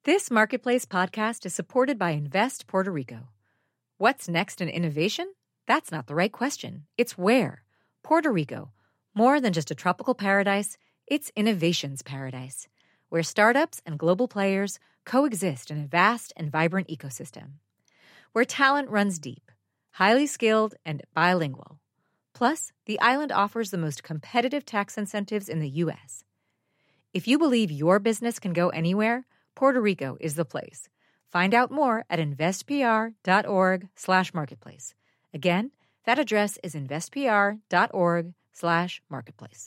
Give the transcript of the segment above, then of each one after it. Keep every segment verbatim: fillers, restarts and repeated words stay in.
This Marketplace podcast is supported by Invest Puerto Rico. What's next in innovation? That's not the right question. It's where. Puerto Rico. More than just a tropical paradise, it's innovation's paradise, where startups and global players coexist in a vast and vibrant ecosystem. Where talent runs deep, highly skilled, and bilingual. Plus, the island offers the most competitive tax incentives in the U S. If you believe your business can go anywhere, Puerto Rico is the place. Find out more at investpr.org slash marketplace. Again, that address is investpr.org slash marketplace.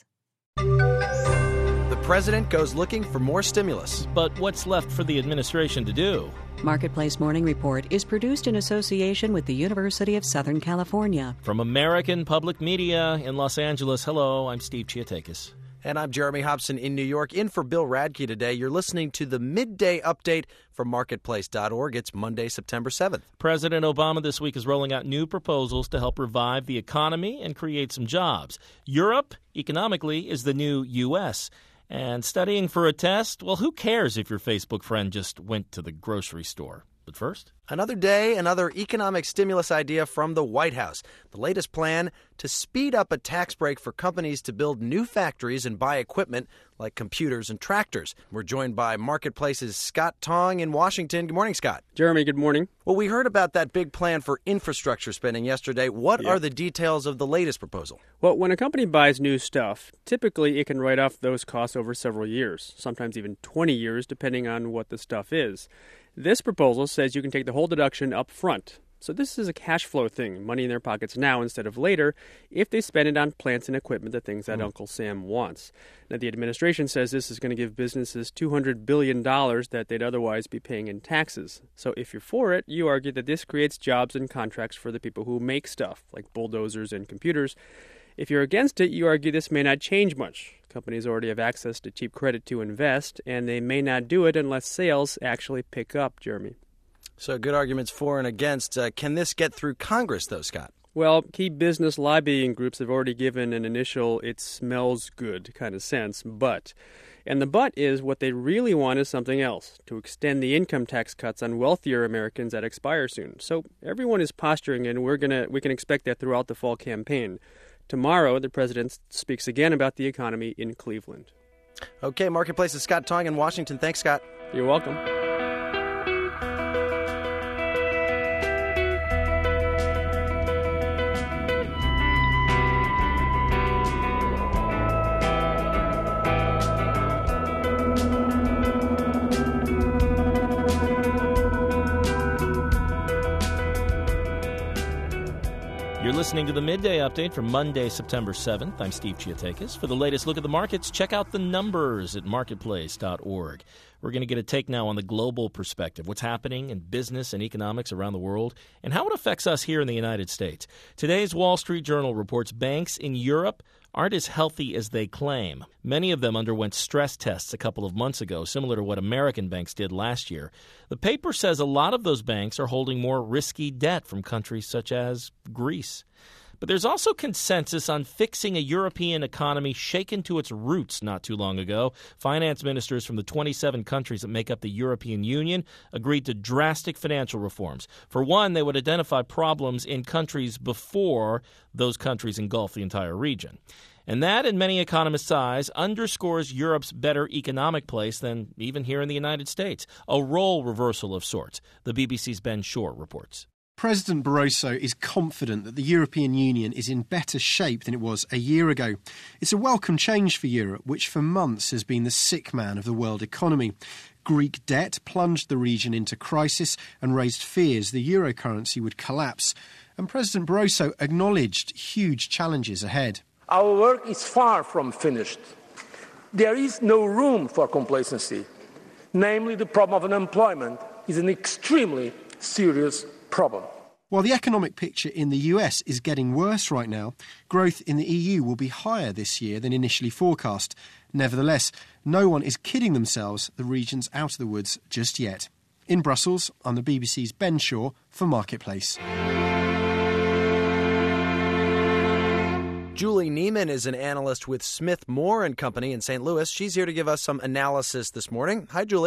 The president goes looking for more stimulus. But what's left for the administration to do? Marketplace Morning Report is produced in association with the University of Southern California. From American Public Media in Los Angeles, hello, I'm Steve Chiatakis. And I'm Jeremy Hobson in New York, in for Bill Radke today. You're listening to the Midday Update from Marketplace dot org. It's Monday, September seventh. President Obama this week is rolling out new proposals to help revive the economy and create some jobs. Europe, economically, is the new U S And studying for a test? Well, who cares if your Facebook friend just went to the grocery store? But first, another day, another economic stimulus idea from the White House. The latest plan to speed up a tax break for companies to build new factories and buy equipment like computers and tractors. We're joined by Marketplace's Scott Tong in Washington. Good morning, Scott. Jeremy, good morning. Well, we heard about that big plan for infrastructure spending yesterday. What yeah. are the details of the latest proposal? Well, when a company buys new stuff, typically it can write off those costs over several years, sometimes even twenty years, depending on what the stuff is. This proposal says you can take the whole deduction up front. So this is a cash flow thing, money in their pockets now instead of later, if they spend it on plants and equipment, the things that mm. Uncle Sam wants. Now, the administration says this is going to give businesses two hundred billion dollars that they'd otherwise be paying in taxes. So if you're for it, you argue that this creates jobs and contracts for the people who make stuff, like bulldozers and computers. If you're against it, you argue this may not change much. Companies already have access to cheap credit to invest, and they may not do it unless sales actually pick up, Jeremy. So good arguments for and against. Uh, can this get through Congress, though, Scott? Well, key business lobbying groups have already given an initial it smells good kind of sense, but. And the but is what they really want is something else, to extend the income tax cuts on wealthier Americans that expire soon. So everyone is posturing, and we're gonna we can expect that throughout the fall campaign. Tomorrow, the president speaks again about the economy in Cleveland. Okay, Marketplace's Scott Tong in Washington. Thanks, Scott. You're welcome. You're listening to the Midday Update for Monday, September seventh. I'm Steve Chiatakis. For the latest look at the markets, check out the numbers at Marketplace dot org. We're going to get a take now on the global perspective, what's happening in business and economics around the world, and how it affects us here in the United States. Today's Wall Street Journal reports banks in Europe aren't as healthy as they claim. Many of them underwent stress tests a couple of months ago, similar to what American banks did last year. The paper says a lot of those banks are holding more risky debt from countries such as Greece. But there's also consensus on fixing a European economy shaken to its roots not too long ago. Finance ministers from the twenty-seven countries that make up the European Union agreed to drastic financial reforms. For one, they would identify problems in countries before those countries engulf the entire region. And that, in many economists' eyes, underscores Europe's better economic place than even here in the United States. A role reversal of sorts, the B B C's Ben Shore reports. President Barroso is confident that the European Union is in better shape than it was a year ago. It's a welcome change for Europe, which for months has been the sick man of the world economy. Greek debt plunged the region into crisis and raised fears the euro currency would collapse. And President Barroso acknowledged huge challenges ahead. Our work is far from finished. There is no room for complacency. Namely, the problem of unemployment is an extremely serious problem. While the economic picture in the U S is getting worse right now, growth in the E U will be higher this year than initially forecast. Nevertheless, no one is kidding themselves the region's out of the woods just yet. In Brussels, I'm the B B C's Ben Shore for Marketplace. Julie Neiman is an analyst with Smith Moore and Company in Saint Louis. She's here to give us some analysis this morning. Hi, Julie. Good morning,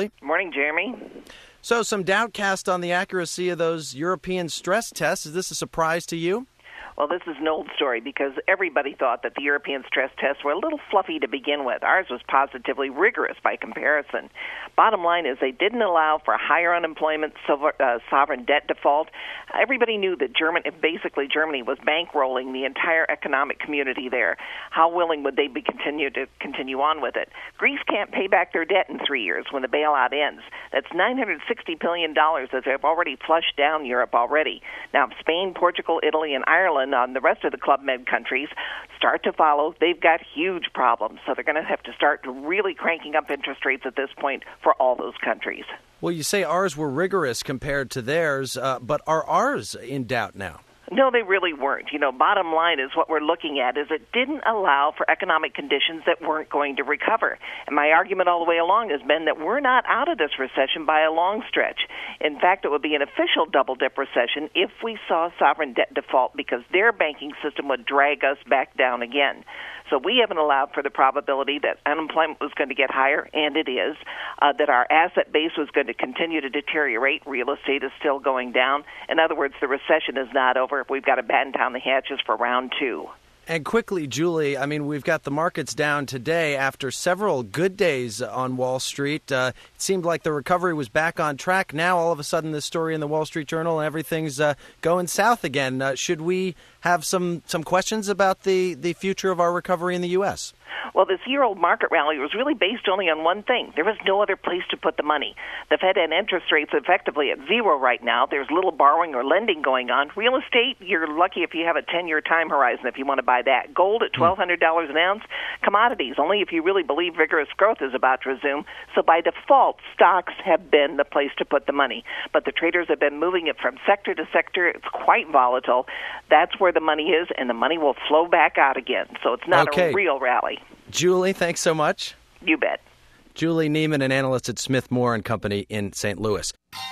morning, Jeremy. So some doubt cast on the accuracy of those European stress tests. Is this a surprise to you? Well, this is an old story because everybody thought that the European stress tests were a little fluffy to begin with. Ours was positively rigorous by comparison. Bottom line is they didn't allow for higher unemployment, uh, sovereign debt default. Everybody knew that German, basically Germany was bankrolling the entire economic community there. How willing would they be continue to continue on with it? Greece can't pay back their debt in three years when the bailout ends. That's nine hundred sixty billion dollars that they've already flushed down Europe already. Now, Spain, Portugal, Italy, and Ireland on the rest of the Club Med countries start to follow. They've got huge problems, so they're going to have to start really cranking up interest rates at this point for all those countries. Well, you say ours were rigorous compared to theirs, uh, but are ours in doubt now? No, they really weren't. You know, bottom line is what we're looking at is it didn't allow for economic conditions that weren't going to recover. And my argument all the way along has been that we're not out of this recession by a long stretch. In fact, it would be an official double-dip recession if we saw sovereign debt default because their banking system would drag us back down again. So we haven't allowed for the probability that unemployment was going to get higher, and it is, uh, that our asset base was going to continue to deteriorate. Real estate is still going down. In other words, the recession is not over. We've got to batten down the hatches for round two. And quickly, Julie, I mean, we've got the markets down today after several good days on Wall Street. Uh, it seemed like the recovery was back on track. Now, all of a sudden, this story in the Wall Street Journal and everything's uh, going south again. Uh, should we have some, some questions about the, the future of our recovery in the U S? Well, this year-old market rally was really based only on one thing. There was no other place to put the money. The Fed had interest rates effectively at zero right now. There's little borrowing or lending going on. Real estate, you're lucky if you have a ten-year time horizon if you want to buy that. Gold at twelve hundred dollars an ounce. Commodities, only if you really believe vigorous growth is about to resume. So by default, stocks have been the place to put the money. But the traders have been moving it from sector to sector. It's quite volatile. That's where the money is, and the money will flow back out again. So it's not okay. a real rally. Julie, thanks so much. You bet. Julie Neiman, an analyst at Smith Moore and Company in Saint Louis.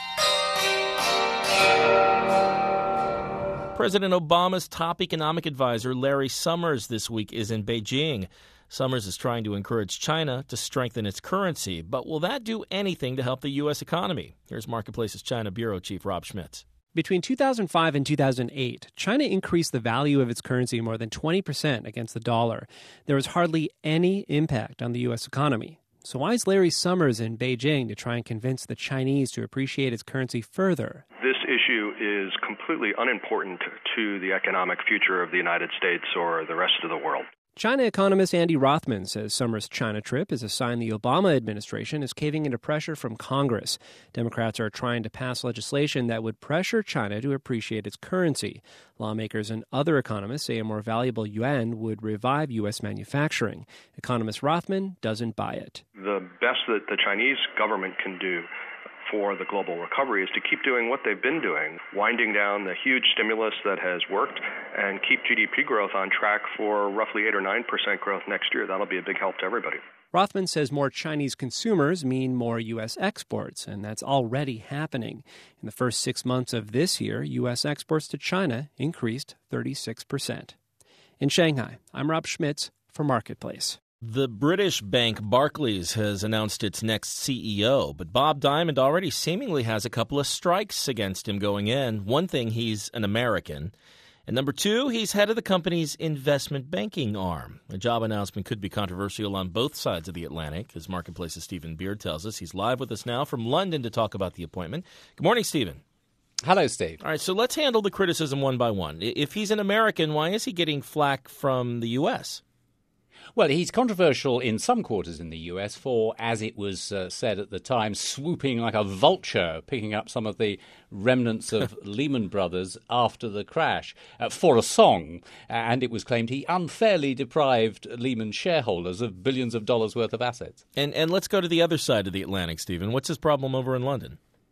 President Obama's top economic advisor, Larry Summers, this week is in Beijing. Summers is trying to encourage China to strengthen its currency. But will that do anything to help the U S economy? Here's Marketplace's China Bureau Chief Rob Schmitz. Between two thousand five and two thousand eight, China increased the value of its currency more than twenty percent against the dollar. There was hardly any impact on the U S economy. So why is Larry Summers in Beijing to try and convince the Chinese to appreciate its currency further? This issue is completely unimportant to the economic future of the United States or the rest of the world. China economist Andy Rothman says Summers' China trip is a sign the Obama administration is caving into pressure from Congress. Democrats are trying to pass legislation that would pressure China to appreciate its currency. Lawmakers and other economists say a more valuable yuan would revive U S manufacturing. Economist Rothman doesn't buy it. The best that the Chinese government can do for the global recovery is to keep doing what they've been doing, winding down the huge stimulus that has worked and keep G D P growth on track for roughly eight or nine percent growth next year. That'll be a big help to everybody. Rothman says more Chinese consumers mean more U S exports, and that's already happening. In the first six months of this year, U S exports to China increased thirty-six percent. In Shanghai, I'm Rob Schmitz for Marketplace. The British bank Barclays has announced its next C E O, but Bob Diamond already seemingly has a couple of strikes against him going in. One thing, he's an American. And number two, he's head of the company's investment banking arm. The job announcement could be controversial on both sides of the Atlantic, as Marketplace's Stephen Beard tells us. He's live with us now from London to talk about the appointment. Good morning, Stephen. Hello, Steve. All right, so let's handle the criticism one by one. If he's an American, why is he getting flack from the U S? Well, he's controversial in some quarters in the U S for, as it was uh, said at the time, swooping like a vulture, picking up some of the remnants of Lehman Brothers after the crash uh, for a song. And it was claimed he unfairly deprived Lehman shareholders of billions of dollars worth of assets. And and let's go to the other side of the Atlantic, Stephen. What's his problem over in London?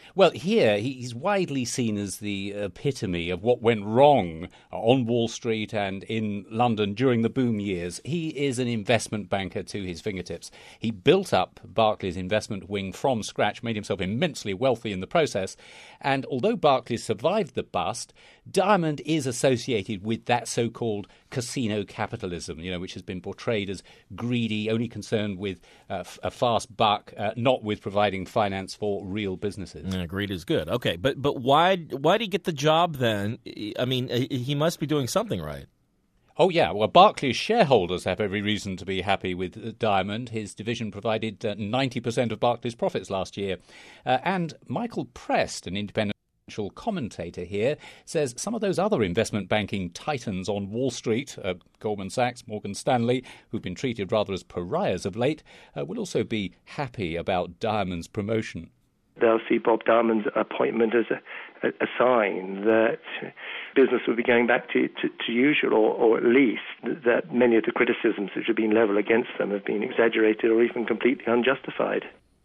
Well, here he's widely seen as the epitome of what went wrong on Wall Street and in London during the boom years. He is an investment banker to his fingertips. He built up Barclays' investment wing from scratch, made himself immensely wealthy in the process. And although Barclays survived the bust, Diamond is associated with that so-called casino capitalism, you know, which has been portrayed as greedy, only concerned with uh, a fast buck, uh, not with providing finance for real businesses. Yeah, greed is good. Okay, but but why why did he get the job then? I mean, he must be doing something right. Oh, yeah. Well, Barclays shareholders have every reason to be happy with Diamond. His division provided uh, ninety percent of Barclays' profits last year. Uh, and Michael Prest, an independent commentator here, says some of those other investment banking titans on Wall Street, uh, Goldman Sachs, Morgan Stanley, who've been treated rather as pariahs of late, uh, will also be happy about Diamond's promotion. They'll see Bob Diamond's appointment as a, a, a sign that business will be going back to, to, to usual, or, or at least that many of the criticisms which have been levelled against them have been exaggerated or even completely unjustified.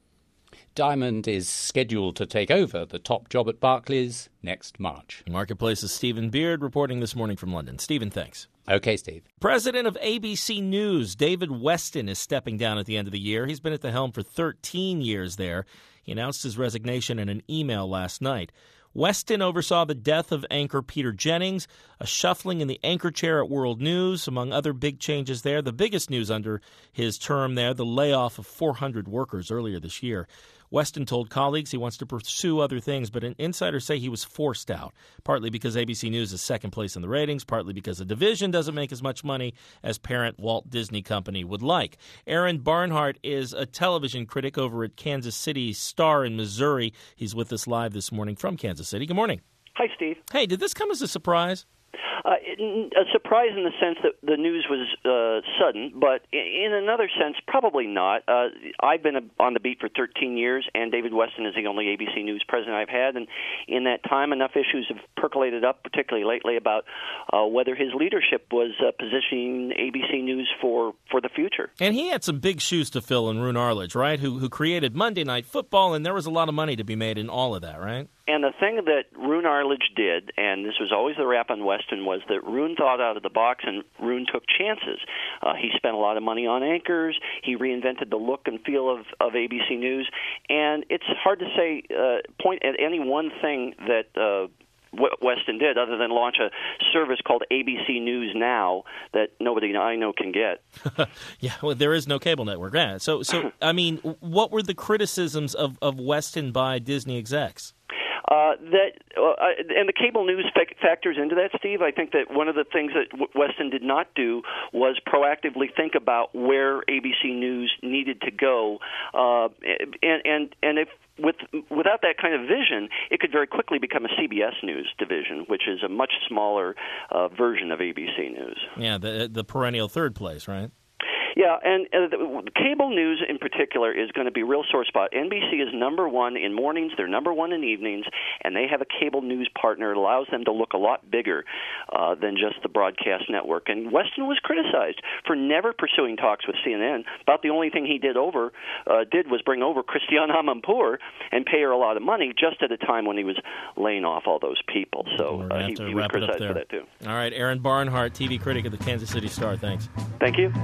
Diamond is scheduled to take over the top job at Barclays next March. Marketplace's Stephen Beard reporting this morning from London. Stephen, thanks. Okay, Steve. President of A B C News, David Weston, is stepping down at the end of the year. He's been at the helm for thirteen years there. He announced his resignation in an email last night. Weston oversaw the death of anchor Peter Jennings, a shuffling in the anchor chair at World News, among other big changes there. The biggest news under his term there, the layoff of four hundred workers earlier this year. Weston told colleagues he wants to pursue other things, but insiders say he was forced out, partly because A B C News is second place in the ratings, partly because the division doesn't make as much money as parent Walt Disney Company would like. Aaron Barnhart is a television critic over at Kansas City Star in Missouri. He's with us live this morning from Kansas City. Good morning. Hi, Steve. Hey, did this come as a surprise? Uh, a surprise in the sense that the news was uh, sudden, but in another sense, probably not. Uh, I've been on the beat for thirteen years, and David Weston is the only A B C News president I've had, and in that time, enough issues have percolated up, particularly lately, about uh, whether his leadership was uh, positioning A B C News for, for the future. And he had some big shoes to fill in Roone Arledge, right, who, who created Monday Night Football, and there was a lot of money to be made in all of that, right? And the thing that Roone Arledge did, and this was always the rap on Weston, was that Roone thought out of the box and Roone took chances. Uh, he spent a lot of money on anchors. He reinvented the look and feel of, of A B C News. And it's hard to say, uh, point at any one thing that uh, Weston did other than launch a service called A B C News Now that nobody I know can get. Yeah, well, there is no cable network. Yeah. So, so I mean, what were the criticisms of, of Weston by Disney execs? Uh, that uh, and the cable news fa- factors into that, Steve. I think that one of the things that w- Weston did not do was proactively think about where A B C News needed to go, uh, and and and if with without that kind of vision, it could very quickly become a C B S News division, which is a much smaller uh, version of A B C News. Yeah, the the perennial third place, right? Yeah, and uh, the, the cable news in particular is going to be a real sore spot. N B C is number one in mornings, they're number one in evenings, and they have a cable news partner. It allows them to look a lot bigger uh, than just the broadcast network. And Weston was criticized for never pursuing talks with C N N. About the only thing he did over uh, did was bring over Christiane Amanpour and pay her a lot of money just at a time when he was laying off all those people. So uh, he, he was criticized for that too. All right, Aaron Barnhart, T V critic of the Kansas City Star. Thanks. Thank you.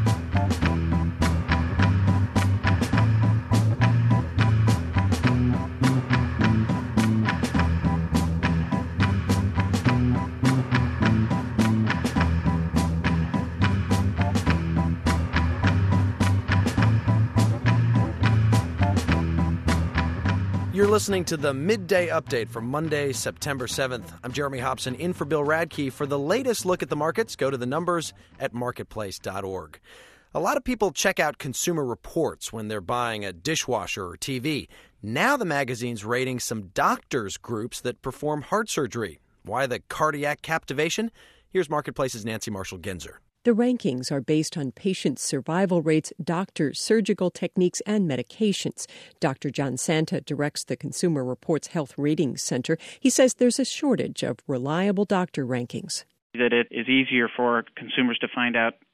You're listening to the Midday Update for Monday, September seventh. I'm Jeremy Hobson in for Bill Radke. For the latest look at the markets, go to the numbers at marketplace dot org. A lot of people check out Consumer Reports when they're buying a dishwasher or T V. Now the magazine's rating some doctors' groups that perform heart surgery. Why the cardiac captivation? Here's Marketplace's Nancy Marshall-Genzer. The rankings are based on patient survival rates, doctors, surgical techniques, and medications. Doctor John Santa directs the Consumer Reports Health Ratings Center. He says there's a shortage of reliable doctor rankings. That it is easier for consumers to find out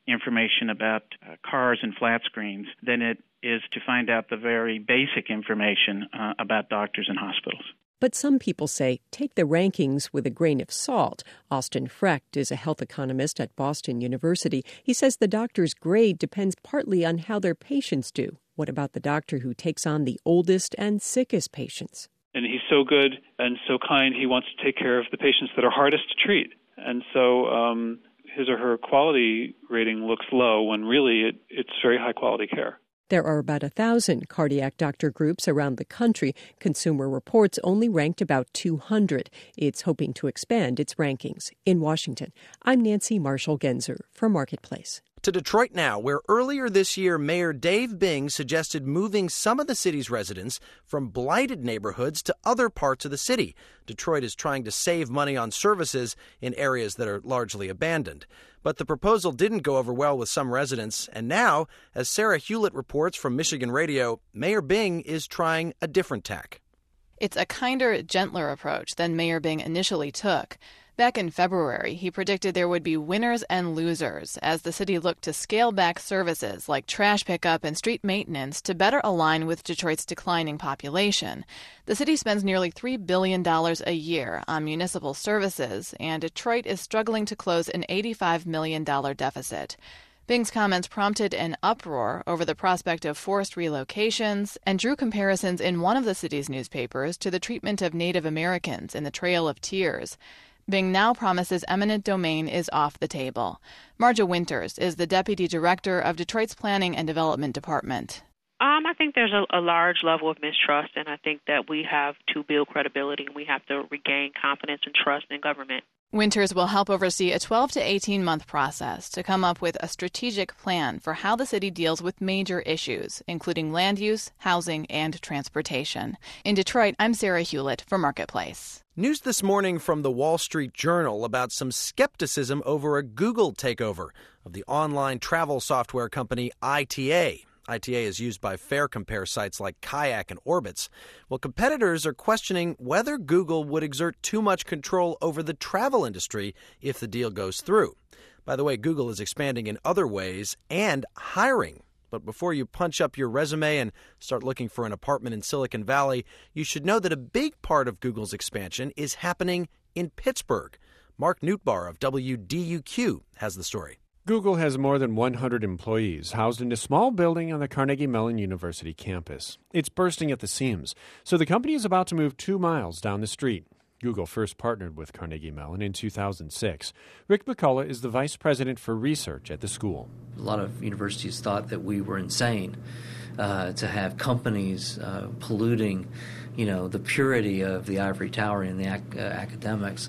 information about uh, cars and flat screens than it is to find out the very basic information uh, about doctors and hospitals. But some people say take the rankings with a grain of salt. Austin Frecht is a health economist at Boston University. He says the doctor's grade depends partly on how their patients do. What about the doctor who takes on the oldest and sickest patients? And he's so good and so kind, he wants to take care of the patients that are hardest to treat. And so um, his or her quality rating looks low when really it, it's very high-quality care. There are about a thousand cardiac doctor groups around the country. Consumer Reports only ranked about two hundred. It's hoping to expand its rankings. In Washington, I'm Nancy Marshall-Genzer for Marketplace. To Detroit now, where earlier this year Mayor Dave Bing suggested moving some of the city's residents from blighted neighborhoods to other parts of the city. Detroit is trying to save money on services in areas that are largely abandoned. But the proposal didn't go over well with some residents, and now, as Sarah Hewlett reports from Michigan Radio, Mayor Bing is trying a different tack. It's a kinder, gentler approach than Mayor Bing initially took. Back in February, he predicted there would be winners and losers as the city looked to scale back services like trash pickup and street maintenance to better align with Detroit's declining population. The city spends nearly three billion dollars a year on municipal services, and Detroit is struggling to close an eighty-five million dollars deficit. Bing's comments prompted an uproar over the prospect of forced relocations and drew comparisons in one of the city's newspapers to the treatment of Native Americans in the Trail of Tears. Bing now promises eminent domain is off the table. Marja Winters is the deputy director of Detroit's Planning and Development Department. Um, I think there's a, a large level of mistrust, and I think that we have to build credibility, and we have to regain confidence and trust in government. Winters will help oversee a twelve to eighteen month process to come up with a strategic plan for how the city deals with major issues, including land use, housing, and transportation. In Detroit, I'm Sarah Hewlett for Marketplace. News this morning from the Wall Street Journal about some skepticism over a Google takeover of the online travel software company I T A. I T A is used by fare compare sites like Kayak and Orbitz. Well, competitors are questioning whether Google would exert too much control over the travel industry if the deal goes through. By the way, Google is expanding in other ways and hiring. But before you punch up your resume and start looking for an apartment in Silicon Valley, you should know that a big part of Google's expansion is happening in Pittsburgh. Mark Newtbar of W D U Q has the story. Google has more than one hundred employees housed in a small building on the Carnegie Mellon University campus. It's bursting at the seams, so the company is about to move two miles down the street. Google first partnered with Carnegie Mellon in two thousand six. Rick McCullough is the vice president for research at the school. A lot of universities thought that we were insane uh, to have companies uh, polluting, you know, the purity of the ivory tower and the ac- uh, academics.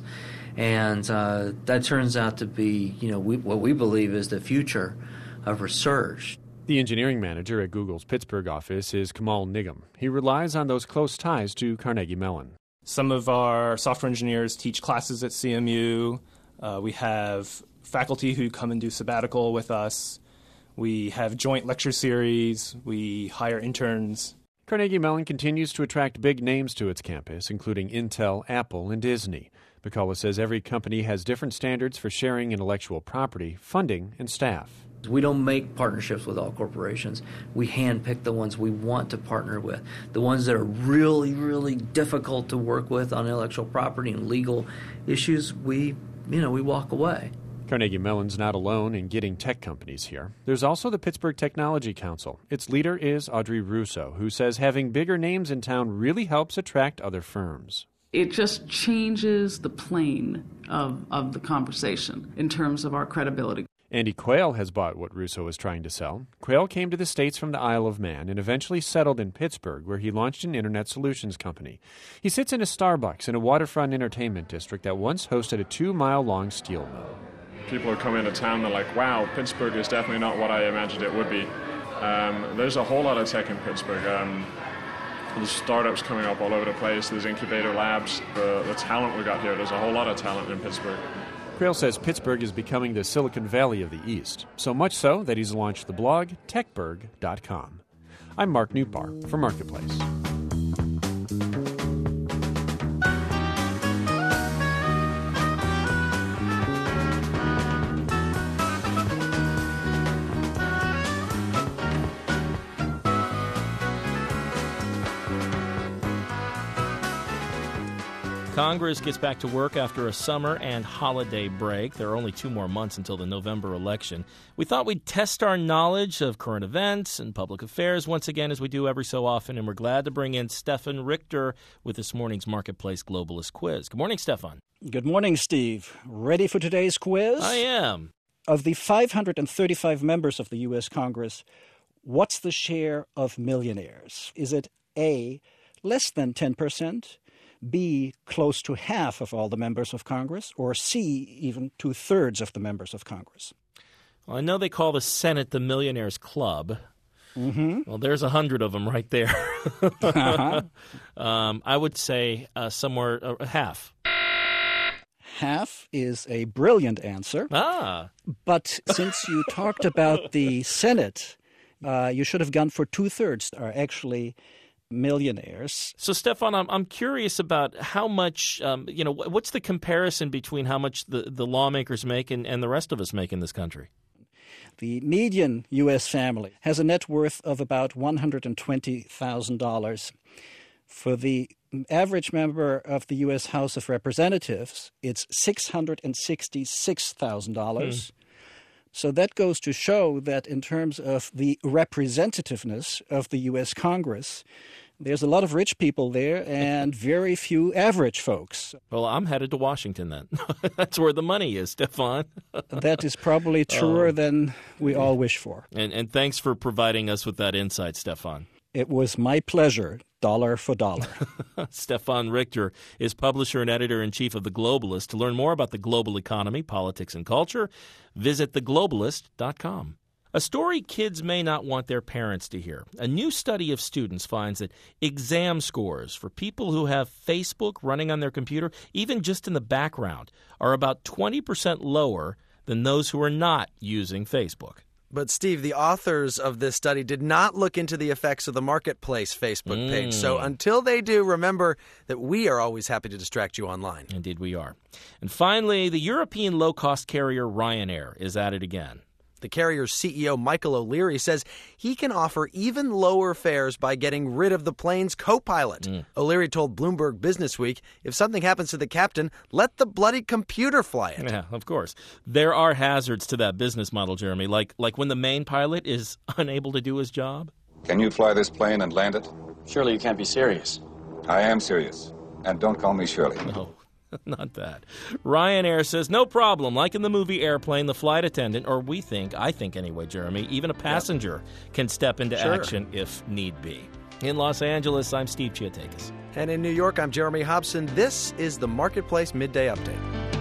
And uh, that turns out to be, you know, we, what we believe is the future of research. The engineering manager at Google's Pittsburgh office is Kamal Nigam. He relies on those close ties to Carnegie Mellon. Some of our software engineers teach classes at C M U. Uh, we have faculty who come and do sabbatical with us. We have joint lecture series. We hire interns. Carnegie Mellon continues to attract big names to its campus, including Intel, Apple, and Disney. McCullough says every company has different standards for sharing intellectual property, funding, and staff. We don't make partnerships with all corporations. We handpick the ones we want to partner with. The ones that are really, really difficult to work with on intellectual property and legal issues, we, you know, we walk away. Carnegie Mellon's not alone in getting tech companies here. There's also the Pittsburgh Technology Council. Its leader is Audrey Russo, who says having bigger names in town really helps attract other firms. It just changes the plane of, of the conversation in terms of our credibility. Andy Quayle has bought what Russo is trying to sell. Quayle came to the States from the Isle of Man and eventually settled in Pittsburgh, where he launched an internet solutions company. He sits in a Starbucks in a waterfront entertainment district that once hosted a two-mile-long steel mill. People who come into town, they're like, wow, Pittsburgh is definitely not what I imagined it would be. Um, there's a whole lot of tech in Pittsburgh. Um, there's startups coming up all over the place. There's incubator labs. The, the talent we got here, there's a whole lot of talent in Pittsburgh. Quayle says Pittsburgh is becoming the Silicon Valley of the East, so much so that he's launched the blog techburg dot com. I'm Mark Newtbar for Marketplace. Congress gets back to work after a summer and holiday break. There are only two more months until the November election. We thought we'd test our knowledge of current events and public affairs once again, as we do every so often, and we're glad to bring in Stefan Richter with this morning's Marketplace Globalist Quiz. Good morning, Stefan. Good morning, Steve. Ready for today's quiz? I am. Of the five hundred thirty-five members of the U S. Congress, what's the share of millionaires? Is it A, less than ten percent, B, close to half of all the members of Congress, or C, even two-thirds of the members of Congress? Well, I know they call the Senate the Millionaires Club. Mm-hmm. Well, there's a hundred of them right there. uh-huh. um, I would say uh, somewhere uh, half. Half is a brilliant answer. Ah. But since you talked about the Senate, uh, you should have gone for two-thirds are actually millionaires. So, Stefan, I'm I'm curious about how much, um, you know, what's the comparison between how much the, the lawmakers make and, and the rest of us make in this country? The median U S family has a net worth of about one hundred twenty thousand dollars. For the average member of the U S. House of Representatives, it's six hundred sixty-six thousand dollars. Hmm. So that goes to show that in terms of the representativeness of the U S. Congress, there's a lot of rich people there and very few average folks. Well, I'm headed to Washington then. That's where the money is, Stefan. That is probably truer uh, than we all wish for. And, and thanks for providing us with that insight, Stefan. It was my pleasure, dollar for dollar. Stefan Richter is publisher and editor-in-chief of The Globalist. To learn more about the global economy, politics, and culture, visit the globalist dot com. A story kids may not want their parents to hear. A new study of students finds that exam scores for people who have Facebook running on their computer, even just in the background, are about twenty percent lower than those who are not using Facebook. But, Steve, the authors of this study did not look into the effects of the Marketplace Facebook mm. page. So until they do, remember that we are always happy to distract you online. Indeed we are. And finally, the European low-cost carrier Ryanair is at it again. The carrier's C E O, Michael O'Leary, says he can offer even lower fares by getting rid of the plane's co-pilot. Mm. O'Leary told Bloomberg Businessweek, if something happens to the captain, let the bloody computer fly it. Yeah, of course. There are hazards to that business model, Jeremy, like like when the main pilot is unable to do his job. Can you fly this plane and land it? Surely you can't be serious. I am serious. And don't call me Shirley. No. Not that. Ryanair says no problem. Like in the movie Airplane, the flight attendant, or we think, I think anyway, Jeremy, even a passenger yep. can step into sure. action if need be. In Los Angeles, I'm Steve Chiatakis. And in New York, I'm Jeremy Hobson. This is the Marketplace Midday Update.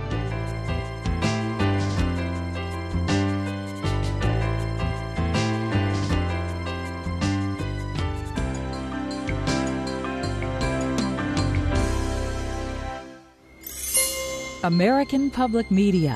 American Public Media.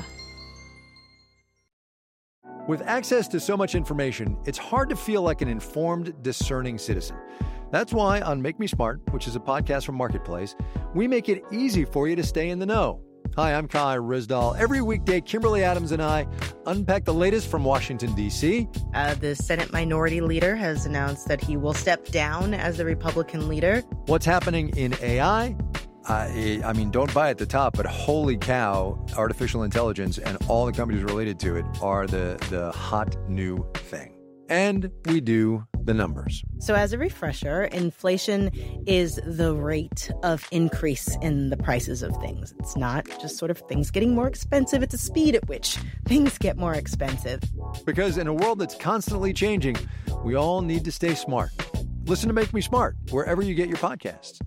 With access to so much information, it's hard to feel like an informed, discerning citizen. That's why on Make Me Smart, which is a podcast from Marketplace, we make it easy for you to stay in the know. Hi, I'm Kai Rizdal. Every weekday, Kimberly Adams and I unpack the latest from Washington, D C. Uh, the Senate Minority Leader has announced that he will step down as the Republican leader. What's happening in A I? Uh, I mean, don't buy at the top, but holy cow, artificial intelligence and all the companies related to it are the, the hot new thing. And we do the numbers. So as a refresher, inflation is the rate of increase in the prices of things. It's not just sort of things getting more expensive. It's a speed at which things get more expensive. Because in a world that's constantly changing, we all need to stay smart. Listen to Make Me Smart wherever you get your podcasts.